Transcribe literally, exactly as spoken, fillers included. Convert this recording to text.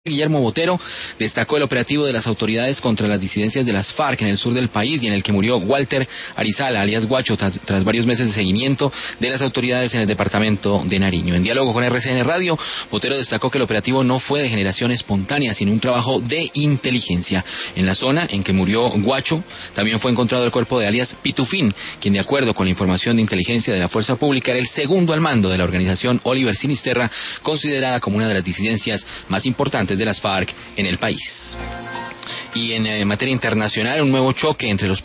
Guillermo Botero destacó el operativo de las autoridades contra las disidencias de las FARC en el sur del país y en el que murió Walter Arizala, alias Guacho, tras, tras varios meses de seguimiento de las autoridades en el departamento de Nariño. En diálogo con R C N Radio, Botero destacó que el operativo no fue de generación espontánea, sino un trabajo de inteligencia. En la zona en que murió Guacho, también fue encontrado el cuerpo de alias Pitufín, quien de acuerdo con la información de inteligencia de la fuerza pública era el segundo al mando de la organización Oliver Sinisterra, considerada como una de las disidencias más importantes de las FARC en el país. Y en eh, materia internacional, un nuevo choque entre los